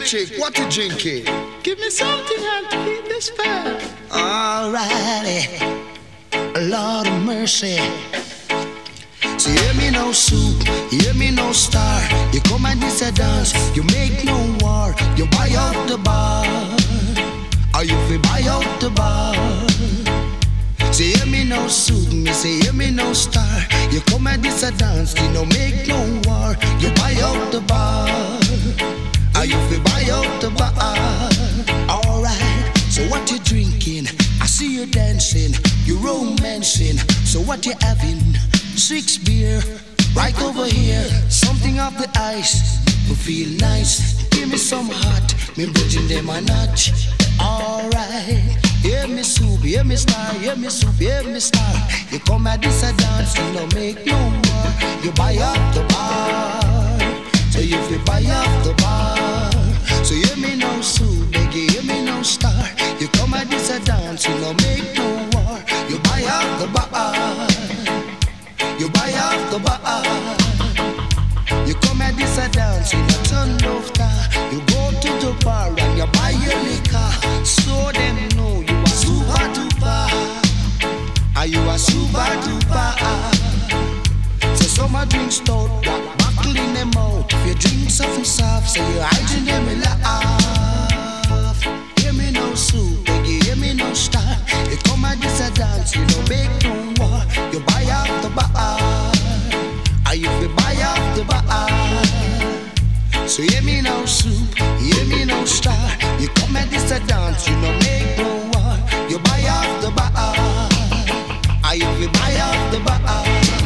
chick, what you drinking? Give me something and keep this fair. Alrighty, Lord of mercy. So hear me no soup, hear me no star. You come and this a dance, you make no war. You buy out the bar, or you fi buy out the bar. So hear me no soup, me say hear me no star. You come and this a dance, you no make no war. You buy out the bar, or you fi buy out the bar. Alright, so what you drinking? I see you dancing, you romancing. So what you having? 6 beer, right over here. Something off the ice, we feel nice. Give me some hot, me bridging them a notch. Alright, hear me soup, hear me star, hear me soup, hear me star. You come at this a dance, you don't make no more. You buy up the bar, so you feel buy up the bar. So hear me no soup, biggie, hear me no star. You come at this a dance, you don't make no war. You buy up the bar. You buy off the bar. You come at this a dance in a ton of car. You go to the bar and you buy your liquor. So them know you are super duper. Are you a super duper? So some a drink stout, buckle in them out. If you drink something soft, so you hiding them in laugh. Hear me no soup, biggie, hear me no star. You come at this a dance, you don't make no war. You buy off the bar, or you fi buy off the bar. So hear me no soup, hear me no star. You come at this a dance, you don't make no war. You buy off the bar, or you fi buy off the bar.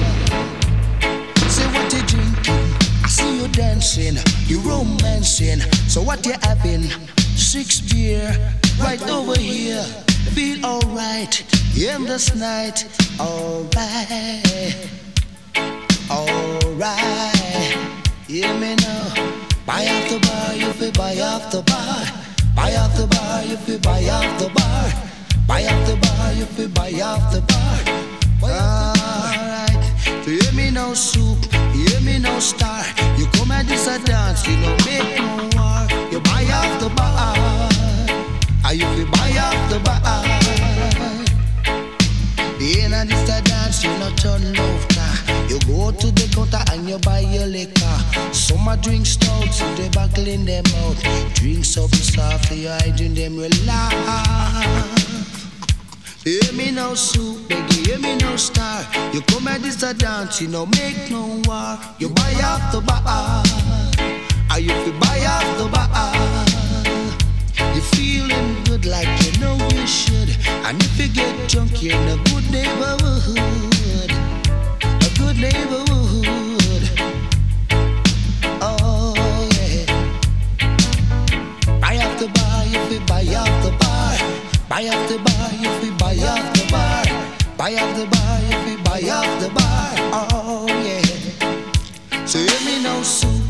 Say what you drinking, I see you dancing, you romancing. So what you having? 6 beer, right over here. Feel alright in this night. Alright, alright. Hear me now. Buy off the bar, you fi buy off the bar. Buy off the bar, you fi buy off the bar. Buy off the bar, you fi buy off the bar. Alright. So hear me no soup, hear me no star. You come at this a dance, you don't make no war. You buy off the bar, or you fi buy off the bar. In a this a dance, you not turn laughter. You go to the counter and you buy your liquor. Some a drink stout, so they buckle in them out. Drink something soft, so you hiding them relax. Hear me no soup, biggie, hear me no star. You come at this a dance, you no make no war. You buy off the bar, or you fi buy off the bar. You feeling good like you know you should. And if you get drunk, you're in a good neighborhood. A good neighborhood. Oh yeah. Buy off the bar, you fi buy off the bar. Buy off the bar, you fi buy off the bar. Buy off the bar, you fi buy off the bar. Oh yeah. So hear me no soup,